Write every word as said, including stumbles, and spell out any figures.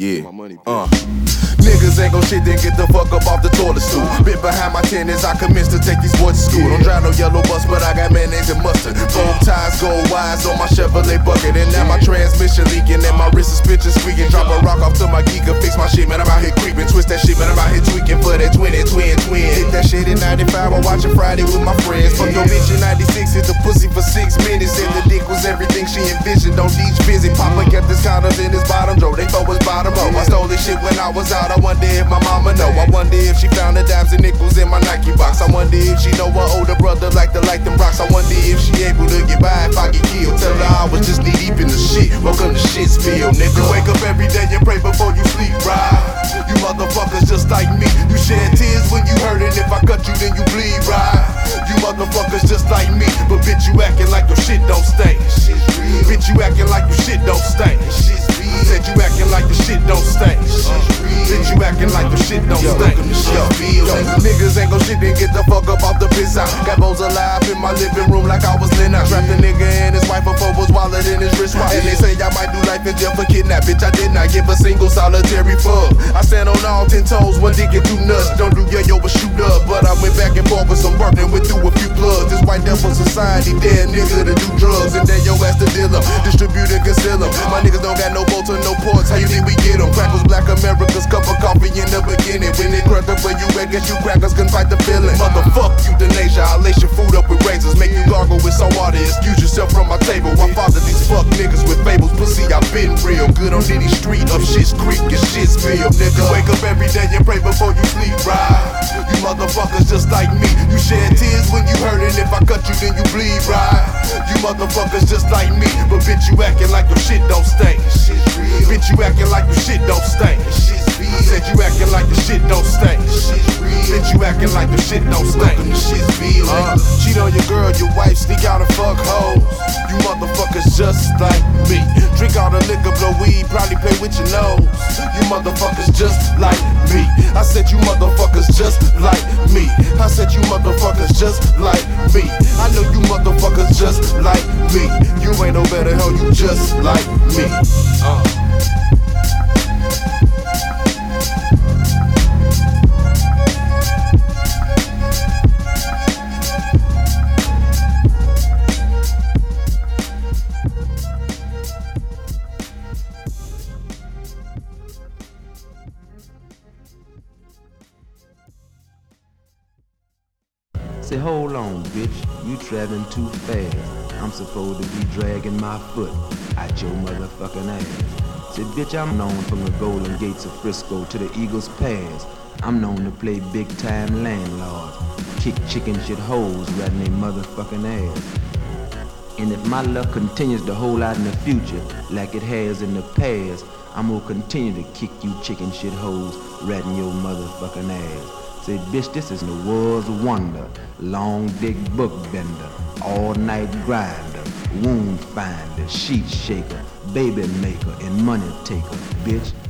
Yeah, uh niggas ain't gon' shit, then get the fuck up off the toilet stool. Been behind my tennis, I commenced to take these boys to school. Don't drive no yellow bus, but I got mayonnaise and mustard. Both ties gold wires on my Chevrolet bucket. And now my transmission leaking and my wrist is pitching squeaking. Drop a rock off to my geeker, fix my shit, man, I'm out here creeping. Twist that shit, man, I'm out here tweaking for that twenty, twin, twin. Hit that shit in ninety-five, I'm watching Friday with my friends. Fuck your bitch in ninety-six, hit the pussy for six minutes. And the dick was everything she envisioned, don't each visit. Papa kept his condoms in his bottom drawer, they thought was bottom up. I stole this shit when I was out, I wonder if my mama know. I wonder if she found the dimes and nickels in my Nike box. I wonder if she know her older brother like to like them rocks. I wonder if she able to get by if I get killed. Tell her I was just knee deep in the shit. Welcome to Shittsville, nigga. You wake up every day and pray before you sleep, right? You motherfuckers just like me. You shed tears when you hurtin'. If I cut you, then you bleed, right? You motherfuckers just like me. But bitch, you acting like your shit don't stink. Bitch, you acting like your shit don't stink. Said you acting like the shit don't stink. Bitch, you acting like the shit don't stink. Yo, yo, niggas ain't gon' shit, then get the fuck up off the piss out. Got bones alive in my living room like I was Leonard. Trapped a nigga and his wife before was wallet in his wristwatch. And they say I might do life in jail for kidnap. Bitch, I did not give a single solitary fuck. I stand on all ten toes, one dick and two nuts. Don't do yo-yo but shoot up. But I went back and forth with some work and went through a few plugs. This white devil society, dead nigga to do drugs. And then yo ass the dealer, distribute and conceal them. My niggas don't got no bolts or no ports, how you think we get them? Crackers, black America's cup of coffee in the beginning. When they cracked up where you at, guess you crackers can fight the feeling. Motherfuck you, Denasia, I'll lace your food up with razors. Make you gargle with some water, excuse yourself from my table. I father these fuck niggas with fables. Pussy, I been real good on any street up Shit's Creek and Shittsville, nigga. You wake up every day and pray before you sleep, right? You motherfuckers just like me. You shed tears when you hurtin'. If I cut you, then you bleed, right? You motherfuckers just like me. But bitch, you acting like your shit don't stink. Bitch, you acting like your shit don't stink. Said you acting like the shit don't stink. Bitch, you acting like the shit don't stink. Uh, cheat on your girl, your wife, sneak out and fuck hoes. You motherfuckers just like me. Drink all the liquor, blow weed, probably play with your nose. You motherfuckers just like me. I said you motherfuckers just like me. I said you motherfuckers just like me. I know you motherfuckers just like me. You ain't no better, hell, you just like me. Uh. Say, hold on, bitch, you traveling too fast. I'm supposed to be dragging my foot out your motherfucking ass. Say, bitch, I'm known from the Golden Gates of Frisco to the Eagles Pass. I'm known to play big time landlords, kick chicken shit hoes right in they motherfucking ass. And if my luck continues to hold out in the future like it has in the past, I'm gonna continue to kick you chicken shit hoes right in your motherfucking ass. Say, bitch, this is the world's wonder. Long dick book bender, all night grinder, wound finder, sheet shaker, baby maker, and money taker, bitch.